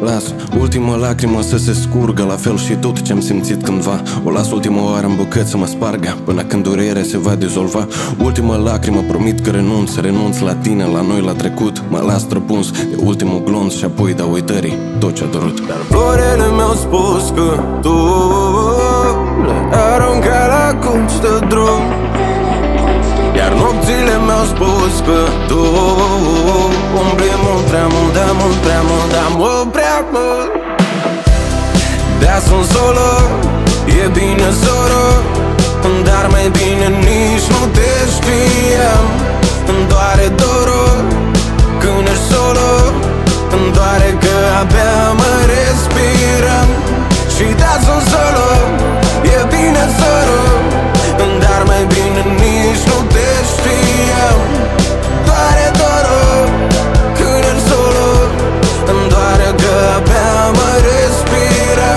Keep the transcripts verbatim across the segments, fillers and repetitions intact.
Las ultima lacrimă să se scurgă, la fel și tot ce-am simțit cândva. O las ultima oară în bucăți să mă spargă, până când durerea se va dizolva. Ultima lacrimă, promit că renunț, renunț la tine, la noi, la trecut. Mă las străpuns de ultimul glonț și apoi dau uitării tot ce-a durut. Dar florele mi-au spus că tu le arunca la cunci de drum, iar nopțile mi-au spus că tu umbli mult prea mult, da mult prea mult, da mult prea mult. De-aia sunt solo, e bine soro, dar mai bine nici nu te știam. Îmi doare dorul când ești solo, îmi doare că abia mă respiram. Și de-aia sunt solo, e bine soro, dar mai bine nici nu te știam. Doare dorul când ești solo, îmi doare că abia mă respiram.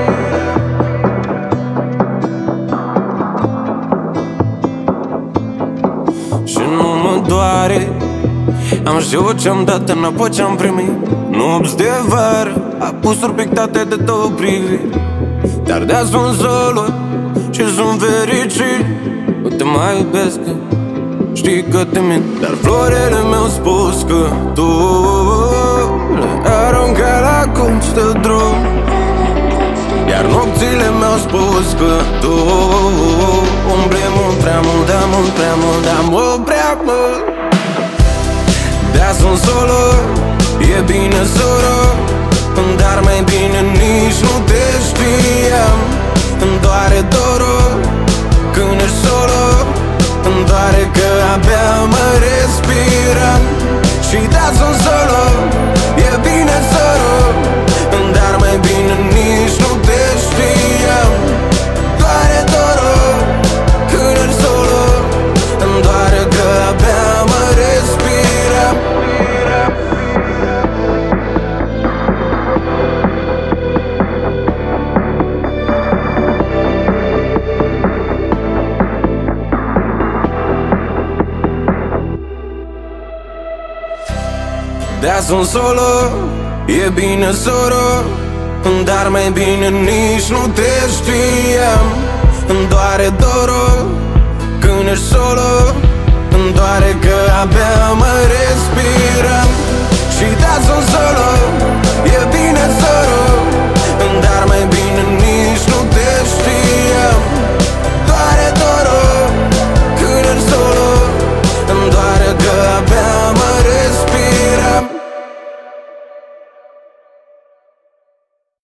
Și nu mă doare, am știut ce-am dat înapoi ce-am primit. Nopți de vară, apusuri pictate de două priviri. Dar de-aia sunt solo și sunt fericit. Nu te mai iubesc, că știi că te mint. Dar florele mi-au spus că tu le arunca la cunci de drum, iar nopțile mi-au spus că tu umbli mult prea mult, da mult prea mult, da mult prea mult. De-aia sunt solo, e bine soro, dar mai bine nici nu te știam. Îmi doare dorul când ești solo, îmi doare că abia mă respiram. Și da, sunt solo, e bine soro, dar mai bine nici nu te știam. Doare dorul când ești solo, îmi doare că abia mă respiram. De-aia sunt solo, e bine soro, dar mai bine nici nu te știam. Îmi doare dorul când ești solo, îmi doare că abia mă respiram. Și de-aia sunt solo, e bine